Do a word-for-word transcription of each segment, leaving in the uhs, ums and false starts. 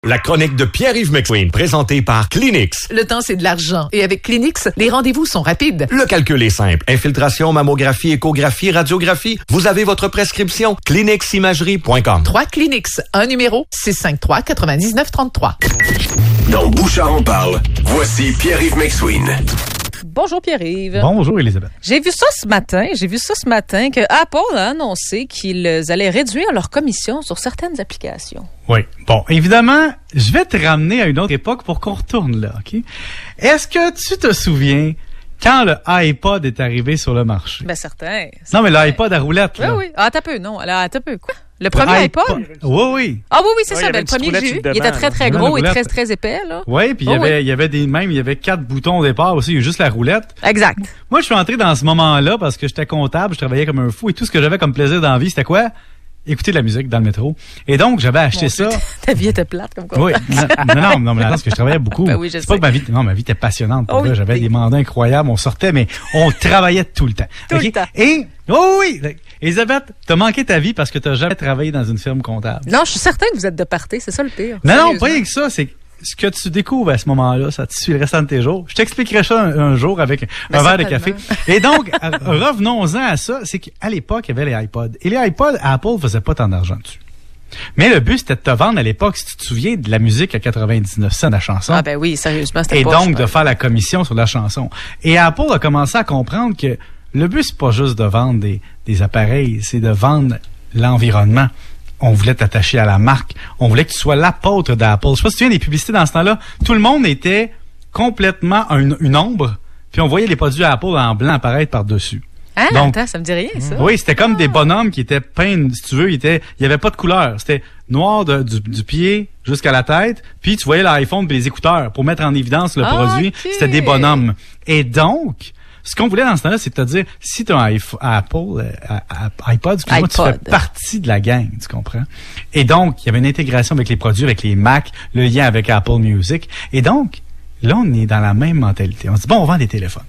La chronique de Pierre-Yves McSween, présentée par Kleenex. Le temps, c'est de l'argent. Et avec Kleenex, les rendez-vous sont rapides. Le calcul est simple. Infiltration, mammographie, échographie, radiographie. Vous avez votre prescription. Kleenex Imagerie point com. trois Kleenex, un numéro, six cinq trois, neuf neuf trois trois. Dans Bouchard en parle, voici Pierre-Yves McSween. Bonjour Pierre-Yves. Bonjour Elisabeth. J'ai vu ça ce matin, j'ai vu ça ce matin que Apple a annoncé qu'ils allaient réduire leur commission sur certaines applications. Oui. Bon, évidemment, je vais te ramener à une autre époque pour qu'on retourne là, OK? Est-ce que tu te souviens quand le iPod est arrivé sur le marché? Ben certain. Non, mais l'iPod à roulette, là. Oui, oui. Ah, t'as peu, non. Alors, t'as peu. Quoi? Le premier le iPod? iPod? Oui, oui. Ah oui, oui, c'est ouais, ça. Ben, le premier que j'ai eu, il était très, très gros et très, très épais, là. Oui, puis il y oh, avait, oui. il y avait des, même, il y avait quatre boutons au départ aussi, il y a juste la roulette. Exact. Moi, je suis entré dans ce moment-là parce que j'étais comptable, je travaillais comme un fou et tout ce que j'avais comme plaisir dans la vie, c'était quoi? Écouter de la musique dans le métro. Et donc, j'avais acheté ça. Ta vie était plate, comme quoi. Oui. Non, non, non, mais parce que je travaillais beaucoup. Ben oui, je c'est sais. pas que ma vie, non, ma vie était passionnante. Oh, oui. J'avais des mandats incroyables, on sortait, mais on travaillait tout le temps. Tout okay? le temps. Et, oh oui! Elisabeth, t'as manqué ta vie parce que t'as jamais travaillé dans une firme comptable. Non, je suis certain que vous êtes de party, c'est ça le pire. Non, non, pas rien que ça, c'est ce que tu découvres à ce moment-là, ça te suit le restant de tes jours. Je t'expliquerai ça un, un jour avec Mais un verre de café. Et donc, revenons-en à ça, c'est qu'à l'époque, il y avait les iPods. Et les iPods, Apple faisait pas tant d'argent dessus. Mais le but, c'était de te vendre à l'époque, si tu te souviens, de la musique à quatre-vingt-dix-neuf cents, la chanson. Ah ben oui, sérieusement, c'était Et pas donc, de faire la commission sur la chanson. Et Apple a commencé à comprendre que le but, c'est pas juste de vendre des, des appareils, c'est de vendre l'environnement. On voulait t'attacher à la marque. On voulait que tu sois l'apôtre d'Apple. Je sais pas si tu te souviens des publicités dans ce temps-là. Tout le monde était complètement une, une ombre, puis on voyait les produits Apple en blanc apparaître par-dessus. Ah, donc, attends, ça me dit rien, ça. Oui, c'était comme des bonhommes qui étaient peints, si tu veux, il était, il y avait pas de couleur. C'était noir de, du, du pied jusqu'à la tête, puis tu voyais l'iPhone et les écouteurs pour mettre en évidence le ah, produit. Okay. C'était des bonhommes. Et donc, ce qu'on voulait dans ce temps-là, c'est de te dire, si tu as un iPhone, Apple, euh, iPod, excuse-moi, tu fais partie de la gang, tu comprends? Et donc, il y avait une intégration avec les produits, avec les Mac, le lien avec Apple Music. Et donc, là, on est dans la même mentalité. On se dit, bon, on vend des téléphones.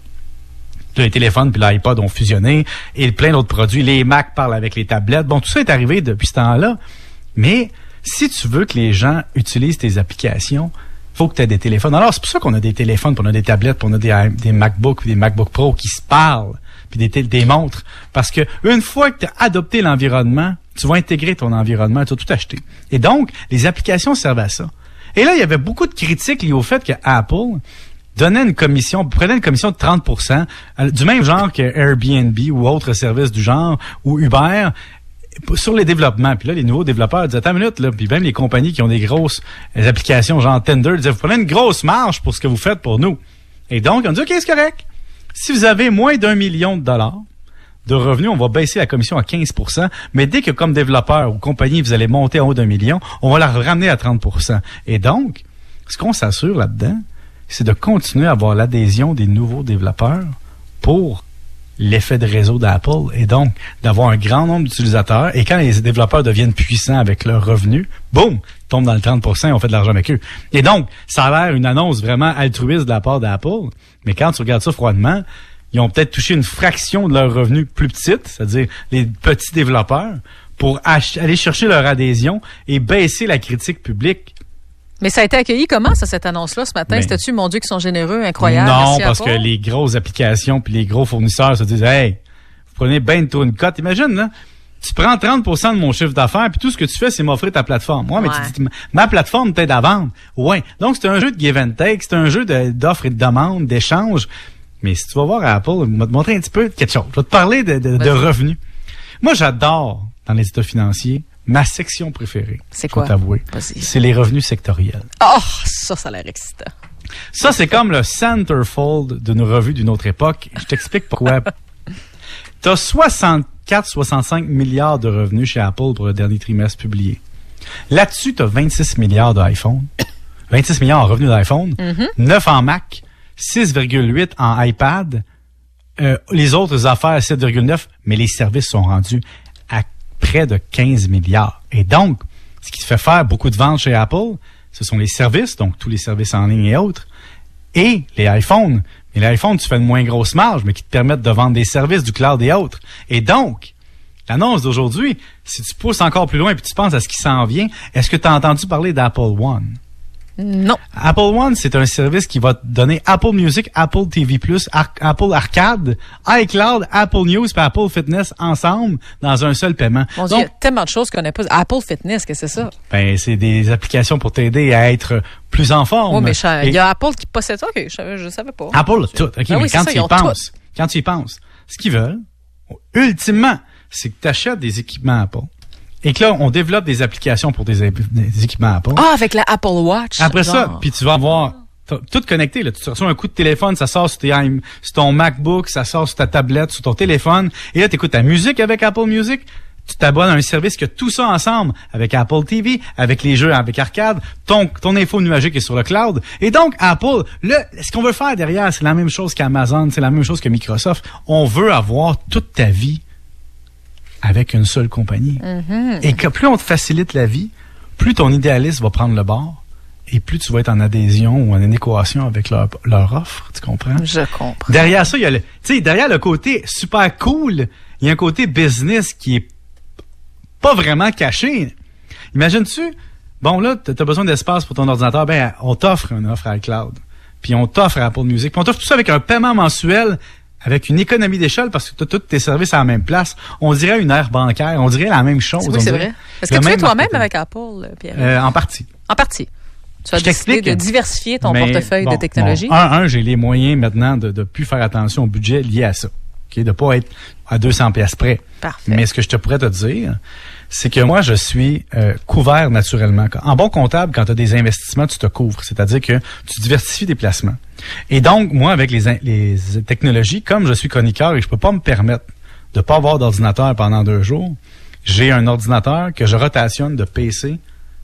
Les téléphones puis l'iPod ont fusionné et plein d'autres produits. Les Mac parlent avec les tablettes. Bon, tout ça est arrivé depuis ce temps-là. Mais si tu veux que les gens utilisent tes applications, faut que tu aies des téléphones. Alors, c'est pour ça qu'on a des téléphones, puis on a des tablettes, puis on a des, des MacBooks, puis des MacBook Pro qui se parlent, puis des, des montres. Parce que une fois que tu as adopté l'environnement, tu vas intégrer ton environnement, tu vas tout acheter. Et donc, les applications servent à ça. Et là, il y avait beaucoup de critiques liées au fait que Apple donnait une commission, prenait une commission de trente pour cent, du même genre que Airbnb ou autres services du genre, ou Uber, sur les développements. Puis là, les nouveaux développeurs disaient, attends une minute, là, puis même les compagnies qui ont des grosses applications, genre Tinder, disaient, vous prenez une grosse marge pour ce que vous faites pour nous. Et donc, on dit, OK, c'est correct. Si vous avez moins d'un million de dollars de revenus, on va baisser la commission à quinze pour cent, mais dès que comme développeur ou compagnie, vous allez monter en haut d'un million, on va la ramener à trente pour cent. Et donc, ce qu'on s'assure là-dedans, c'est de continuer à avoir l'adhésion des nouveaux développeurs pour l'effet de réseau d'Apple et donc d'avoir un grand nombre d'utilisateurs. Et quand les développeurs deviennent puissants avec leurs revenus, boum, tombent dans le trente pour cent et on fait de l'argent avec eux. Et donc, ça a l'air une annonce vraiment altruiste de la part d'Apple, mais quand tu regardes ça froidement, ils ont peut-être touché une fraction de leurs revenus plus petites, c'est-à-dire les petits développeurs, pour ach- aller chercher leur adhésion et baisser la critique publique. Mais ça a été accueilli comment, ça, cette annonce-là, ce matin? Mais, C'était-tu, mon Dieu, qu'ils sont généreux, incroyables? Non, merci parce Apple? que les grosses applications puis les gros fournisseurs se disent, hey, vous prenez ben de une cote. Imagine, là, tu prends trente pour cent de mon chiffre d'affaires puis tout ce que tu fais, c'est m'offrir ta plateforme. Ouais, mais ouais. tu dis, ma plateforme t'aide à vendre. Ouais. Donc, c'est un jeu de give and take, c'est un jeu de, d'offres et de demandes, d'échanges. Mais si tu vas voir à Apple, je vais te montrer un petit peu quelque chose. Je vais te parler de, de, de revenus. Moi, j'adore, dans les états financiers, ma section préférée. C'est quoi? Je vais t'avouer. Vas-y. C'est les revenus sectoriels. Oh, ça, ça a l'air excitant. Ça, c'est comme le centerfold d'une revue d'une autre époque. Je t'explique pourquoi. Tu as soixante-quatre à soixante-cinq milliards de revenus chez Apple pour le dernier trimestre publié. Là-dessus, tu as vingt-six milliards d'iPhone. vingt-six milliards en revenus d'iPhone. Mm-hmm. neuf en Mac. six virgule huit en iPad. Euh, les autres affaires, sept virgule neuf. Mais les services sont rendus à près de quinze milliards. Et donc, ce qui te fait faire beaucoup de ventes chez Apple, ce sont les services, donc tous les services en ligne et autres, et les iPhones. Mais les iPhones, tu fais une moins grosse marge, mais qui te permettent de vendre des services, du cloud et autres. Et donc, l'annonce d'aujourd'hui, si tu pousses encore plus loin et tu penses à ce qui s'en vient, est-ce que tu as entendu parler d'Apple One? Non. Apple One, c'est un service qui va te donner Apple Music, Apple T V plus, Ar- Apple Arcade, iCloud, Apple News et Apple Fitness ensemble dans un seul paiement. Mon Dieu, il y a tellement de choses qu'on connaît pas. Apple Fitness, qu'est-ce que c'est ça? Ben, c'est des applications pour t'aider à être plus en forme. Oui, mais il y a Apple qui possède ça. OK, je, je savais pas. Apple, tout. OK, ah mais oui, quand, ça, tu y penses, quand tu y penses, ce qu'ils veulent, ultimement, c'est que tu achètes des équipements Apple. Et que là, on développe des applications pour des, des équipements Apple. Ah, avec la Apple Watch. Après genre. ça, puis tu vas avoir tout connecté. Là. Tu reçois un coup de téléphone, ça sort sur, tes, sur ton MacBook, ça sort sur ta tablette, sur ton téléphone. Et là, tu écoutes ta musique avec Apple Music. Tu t'abonnes à un service qui a tout ça ensemble avec Apple T V, avec les jeux, avec Arcade. Ton, ton info nuagique est sur le cloud. Et donc, Apple, le, ce qu'on veut faire derrière, c'est la même chose qu'Amazon, c'est la même chose que Microsoft. On veut avoir toute ta vie avec une seule compagnie. Mm-hmm. Et que plus on te facilite la vie, plus ton idéaliste va prendre le bord et plus tu vas être en adhésion ou en équation avec leur, leur offre. Tu comprends? Je comprends. Derrière ça, il y a le, tu sais, derrière le côté super cool, il y a un côté business qui est pas vraiment caché. Imagines-tu? Bon, là, t'as besoin d'espace pour ton ordinateur. Ben, on t'offre une offre à iCloud. Puis on t'offre à Apple Music. Puis on t'offre tout ça avec un paiement mensuel, avec une économie d'échelle parce que tu as tous tes services à la même place. On dirait une ère bancaire. On dirait la même chose. Oui, c'est vrai. Est-ce que tu fais toi-même avec Apple, Pierre? Euh, en partie. En partie. Tu as décidé de diversifier ton mais, portefeuille bon, de technologie? Bon, un, un, j'ai les moyens maintenant de ne plus faire attention au budget lié à ça. Okay? De ne pas être à deux cents piastres près. Parfait. Mais ce que je te pourrais te dire, c'est que moi, je suis euh, couvert naturellement. En bon comptable, quand tu as des investissements, tu te couvres. C'est-à-dire que tu diversifies tes placements. Et donc, moi, avec les, les technologies, comme je suis chroniqueur et je peux pas me permettre de pas avoir d'ordinateur pendant deux jours, j'ai un ordinateur que je rotationne de P C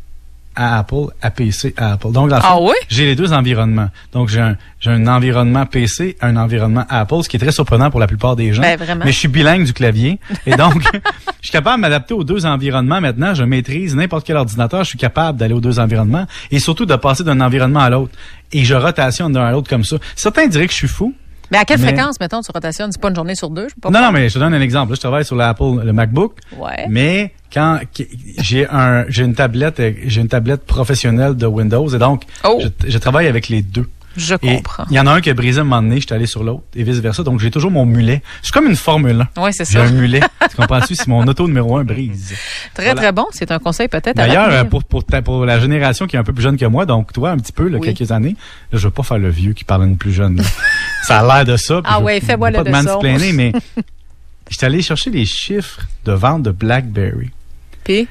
à Apple, à P C, à Apple. Donc, dans le fond, ah oui? j'ai les deux environnements. Donc, j'ai un, j'ai un environnement P C, un environnement Apple, ce qui est très surprenant pour la plupart des gens. Ben, vraiment. Mais je suis bilingue du clavier. Et donc, je suis capable de m'adapter aux deux environnements maintenant. Je maîtrise n'importe quel ordinateur. Je suis capable d'aller aux deux environnements et surtout de passer d'un environnement à l'autre. Et je rotationne d'un à l'autre comme ça. Certains diraient que je suis fou. Mais à quelle mais... fréquence, mettons, tu rotationnes? C'est pas une journée sur deux? Je peux pas non, non, mais je te donne un exemple. Là, je travaille sur l'Apple, le MacBook. Ouais. Mais quand j'ai un, j'ai une tablette, j'ai une tablette professionnelle de Windows et donc, oh. je, je travaille avec les deux. Je comprends. Il y en a un qui a brisé un moment donné, je suis allé sur l'autre et vice-versa. Donc, j'ai toujours mon mulet. Je suis comme une Formule un. Oui, c'est ça. J'ai un mulet. Tu comprends-tu si mon auto numéro un brise? Très, voilà. très bon. C'est un conseil peut-être D'ailleurs, à pour, pour, ta, pour la génération qui est un peu plus jeune que moi, donc toi, un petit peu, là, oui. quelques années, là, je veux pas faire le vieux qui parle à une plus jeune. Ça a l'air de ça. Ah oui, fais-moi le de mansplainer, mais j'étais allé chercher les chiffres de vente de BlackBerry. Puis?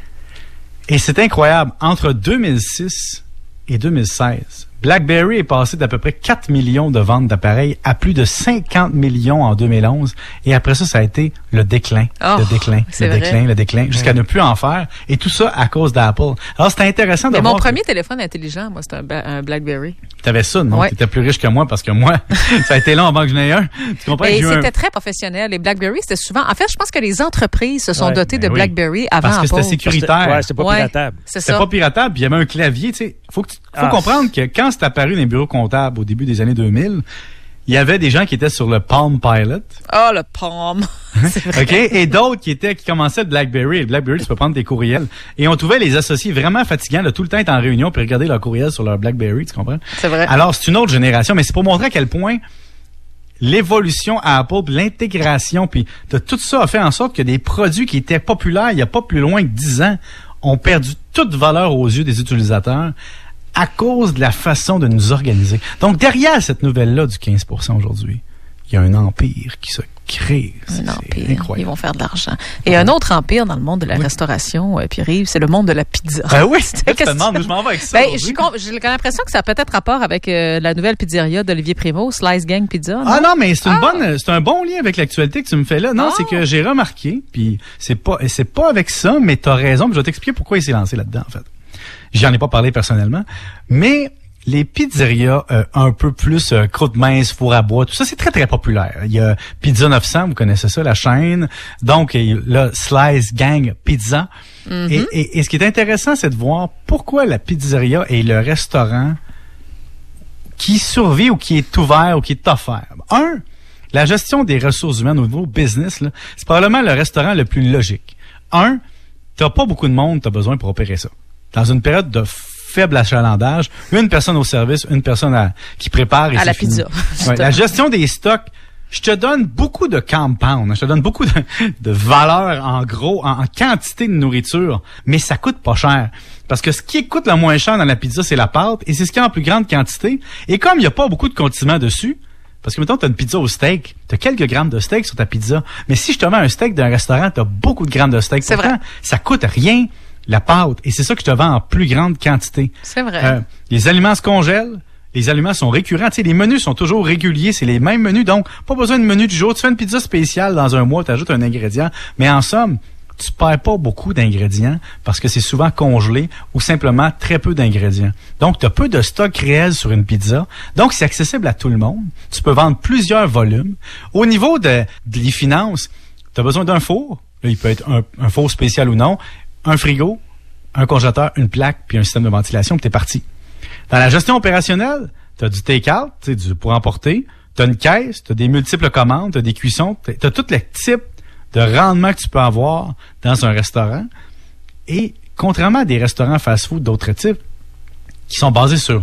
Et c'est incroyable. Entre deux mille six et deux mille seize, BlackBerry est passé d'à peu près quatre millions de ventes d'appareils à plus de cinquante millions en deux mille onze. Et après ça, ça a été le déclin, oh, le déclin, le vrai. déclin, le déclin, jusqu'à ouais. ne plus en faire. Et tout ça à cause d'Apple. Alors, c'était intéressant de Mais voir... mon premier que... téléphone intelligent, moi, c'était un, un BlackBerry. T'avais ça, non? Ouais. T'étais plus riche que moi parce que moi, ça a été long avant que j'en aie un. Tu comprends? Et c'était un... très professionnel. Les BlackBerry, c'était souvent... En fait, je pense que les entreprises se sont ouais, dotées de oui. BlackBerry avant Parce que c'était sécuritaire. Ouais, c'était pas ouais, piratable. C'est c'était ça. pas piratable, puis il y avait un clavier, tu sais. Faut, que tu... faut ah, comprendre que quand c'est apparu dans les bureaux comptables au début des années deux mille, il y avait des gens qui étaient sur le Palm Pilot. Oh, le Palm. OK? Et d'autres qui étaient, qui commençaient le BlackBerry. Le BlackBerry, tu peux prendre des courriels. Et on trouvait les associés vraiment fatigants de tout le temps être en réunion puis regarder leurs courriels sur leur BlackBerry, tu comprends? C'est vrai. Alors, c'est une autre génération, mais c'est pour montrer à quel point l'évolution à Apple, puis l'intégration, puis de tout ça a fait en sorte que des produits qui étaient populaires il n'y a pas plus loin que dix ans ont perdu toute valeur aux yeux des utilisateurs à cause de la façon de nous organiser. Donc, derrière cette nouvelle-là du quinze pour cent aujourd'hui, il y a un empire qui se crée. C'est un empire. Incroyable. Ils vont faire de l'argent. Et un autre empire dans le monde de la oui. restauration, euh, Pierre-Yves, c'est le monde de la pizza. Ben oui, je te demande où je m'en vais avec ça. Ben, j'ai, j'ai l'impression que ça a peut-être rapport avec euh, la nouvelle pizzeria d'Olivier Primo, Slice Gang Pizza. Non? Ah non, mais c'est une ah. bonne, c'est un bon lien avec l'actualité que tu me fais là. Non, ah. c'est que j'ai remarqué, puis c'est pas, c'est pas avec ça, mais t'as raison, puis je vais t'expliquer pourquoi il s'est lancé là-dedans, en fait. J'en ai pas parlé personnellement, mais les pizzerias euh, un peu plus euh, croûte mince, four à bois, tout ça, c'est très, très populaire. Il y a Pizza neuf cents, vous connaissez ça, la chaîne. Donc, là, Slice Gang Pizza. Mm-hmm. Et, et, et ce qui est intéressant, c'est de voir pourquoi la pizzeria est le restaurant qui survit ou qui est ouvert ou qui est offert. Un, la gestion des ressources humaines au niveau business, là, c'est probablement le restaurant le plus logique. Un, t'as pas beaucoup de monde, t'as besoin pour opérer ça. Dans une période de faible achalandage, une personne au service, une personne à, qui prépare et à c'est la fini. pizza. Ouais, la gestion des stocks, je te donne beaucoup de compound, je te donne beaucoup de, de valeur en gros, en, en quantité de nourriture, mais ça coûte pas cher. Parce que ce qui coûte le moins cher dans la pizza, c'est la pâte, et c'est ce qui est en plus grande quantité. Et comme il n'y a pas beaucoup de condiments dessus, parce que mettons, tu as une pizza au steak, tu as quelques grammes de steak sur ta pizza, mais si je te mets un steak d'un restaurant, tu as beaucoup de grammes de steak. C'est Pourtant, vrai. Ça coûte rien, la pâte, et c'est ça que je te vends en plus grande quantité. C'est vrai. Euh, les aliments se congèlent, les aliments sont récurrents. Tu sais, les menus sont toujours réguliers, c'est les mêmes menus, donc pas besoin de menu du jour. Tu fais une pizza spéciale dans un mois, tu ajoutes un ingrédient, mais en somme, tu perds pas beaucoup d'ingrédients parce que c'est souvent congelé ou simplement très peu d'ingrédients. Donc, tu as peu de stock réel sur une pizza. Donc, c'est accessible à tout le monde. Tu peux vendre plusieurs volumes. Au niveau de, de les finances, tu as besoin d'un four. Là, il peut être un, un four spécial ou non. Un frigo, un congélateur, une plaque, puis un système de ventilation, puis t'es parti. Dans la gestion opérationnelle, tu as du take-out, tu sais, du pour emporter. Tu as une caisse, tu as des multiples commandes, tu as des cuissons. Tu as tous les types de rendement que tu peux avoir dans un restaurant. Et contrairement à des restaurants fast-food d'autres types qui sont basés sur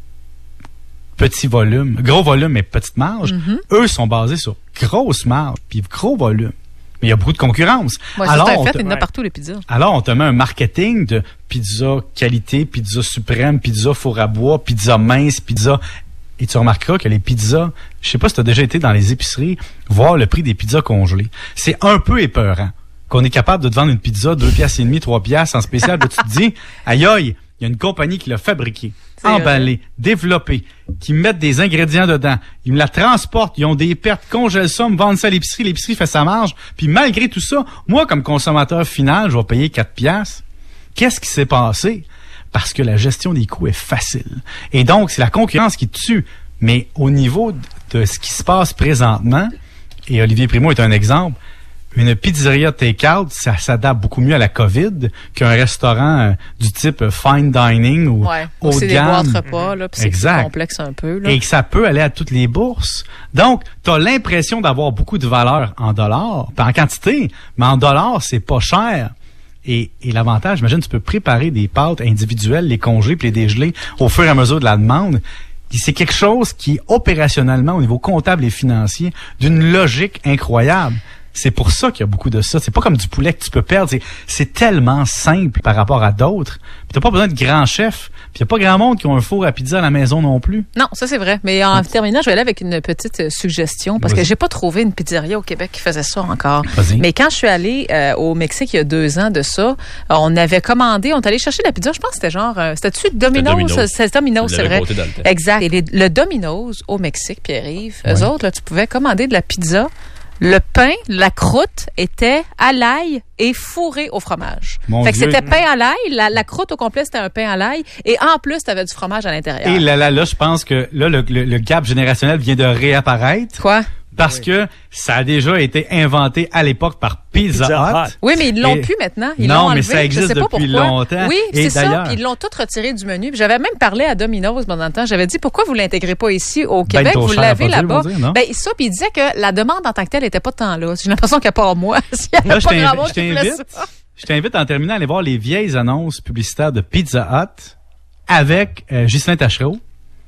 petit volume, gros volume mais petite marge, Mm-hmm. eux sont basés sur grosse marge puis gros volume. Mais il y a beaucoup de concurrence. Ouais, Alors, c'est un on fait, te- il y en a partout les pizzas. alors, on te met un marketing de pizza qualité, pizza suprême, pizza four à bois, pizza mince, pizza... Et tu remarqueras que les pizzas, je sais pas si tu as déjà été dans les épiceries, voir le prix des pizzas congelées. C'est un peu épeurant qu'on est capable de te vendre une pizza deux piastres et demi, trois piastres en spécial. Puis tu te dis, aïe aïe, il y a une compagnie qui l'a fabriquée, C'est emballée, développée, qui mettent des ingrédients dedans. Ils me la transportent, ils ont des pertes, congèlent ça, me vendent ça à l'épicerie, l'épicerie fait sa marge. Puis malgré tout ça, moi, comme consommateur final, je vais payer quatre piastres. Qu'est-ce qui s'est passé? Parce que la gestion des coûts est facile. Et donc, c'est la concurrence qui tue. Mais au niveau de ce qui se passe présentement, et Olivier Primo est un exemple, une pizzeria take-out, ça s'adapte beaucoup mieux à la COVID qu'un restaurant euh, du type euh, fine dining ou Ouais. haut de C'est des gamme. boîtes repas, là, puis c'est plus Exact. complexe un peu, là. Et que ça peut aller à toutes les bourses. Donc, tu as l'impression d'avoir beaucoup de valeur en dollars, pas en quantité, mais en dollars, c'est pas cher. Et, et l'avantage, imagine, tu peux préparer des pâtes individuelles, les congeler puis les dégeler au fur et à mesure de la demande. Et c'est quelque chose qui est opérationnellement, au niveau comptable et financier, d'une logique incroyable. C'est pour ça qu'il y a beaucoup de ça. C'est pas comme du poulet que tu peux perdre. C'est, c'est tellement simple par rapport à d'autres. Puis t'as pas besoin de grands chefs. Puis y a pas grand monde qui ont un four à pizza à la maison non plus. Non, ça c'est vrai. Mais en terminant, je vais aller avec une petite euh, suggestion parce Vas-y. que j'ai pas trouvé une pizzeria au Québec qui faisait ça encore. Vas-y. Mais quand je suis allée euh, au Mexique il y a deux ans de ça, euh, on avait commandé, on est allé chercher la pizza. Je pense que c'était genre, euh, c'était-tu Domino's? Domino's. C'est Domino's, Ils c'est l'avaient vrai. compté dans le temps. Exact. Et les- le Domino's au Mexique, Pierre-Yves, eux Ouais. autres, là, tu pouvais commander de la pizza. Le pain, la croûte était à l'ail et fourré au fromage. Mon fait que Dieu. c'était pain à l'ail, la, la croûte au complet c'était un pain à l'ail et en plus tu avais du fromage à l'intérieur. Et là, là, là, je pense que là, le, le, le gap générationnel vient de réapparaître Quoi? parce que ça a déjà été inventé à l'époque par Pizza, Pizza Hut. Hut. Oui, mais ils l'ont Et- plus maintenant. Ils Non, l'ont mais enlevé. ça existe Je sais pas depuis pourquoi. longtemps. Oui, Et c'est ça. d'ailleurs- Puis ils l'ont tout retiré du menu. Puis j'avais même parlé à Domino's pendant le temps. J'avais dit pourquoi vous l'intégrez pas ici au Ben Québec, trop vous cher à l'avez produire, là-bas. on va dire, non? Ben ça, puis il disait que la demande en tant que telle était pas tant là. J'ai l'impression qu'il n'y a pas moi. S'il y avait Là, je pas grand t'invite, monde je qui voulait t'invite, ça. je t'invite en terminant à aller voir les vieilles annonces publicitaires de Pizza Hut avec euh, Ghislain Tachereau.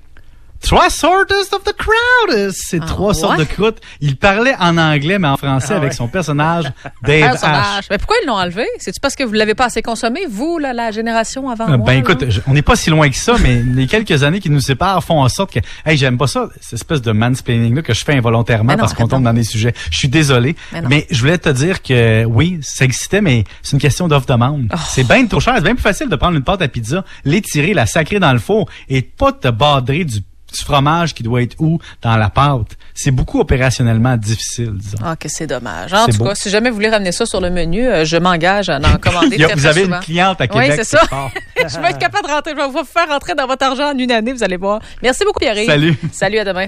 Trois sortes of the crowd. C'est Ah, trois sortes ouais? de croûtes. Il parlait en anglais, mais en français Ah avec ouais. son personnage Ah, Dave sauvage. Ash. Mais pourquoi ils l'ont enlevé? C'est-tu parce que vous l'avez pas assez consommé, vous, là, la génération avant Euh, moi? Ben là? écoute, je- on n'est pas si loin que ça, mais les quelques années qui nous séparent font en sorte que, hey, j'aime pas ça, cette espèce de mansplaining là que je fais involontairement Mais non, parce qu'on arrête tombe donc. dans des sujets. Je suis désolé, Mais non. mais je voulais te dire que oui, ça existait, mais c'est une question d'offre-demande. Oh. C'est bien trop cher, c'est bien plus facile de prendre une pâte à pizza, l'étirer, la sacrer dans le four et pas te badrer du du fromage qui doit être où dans la pâte. C'est beaucoup opérationnellement difficile, disons. Ah, que c'est dommage. En C'est tout beau. cas, si jamais vous voulez ramener ça sur le menu, euh, je m'engage à en commander Il y a- très, vous très avez souvent. une cliente à Oui, Québec. c'est ça. quelque part. Je vais être capable de rentrer. Je vais vous faire rentrer dans votre argent en une année, vous allez voir. Merci beaucoup, Pierre. Salut. Salut, à demain.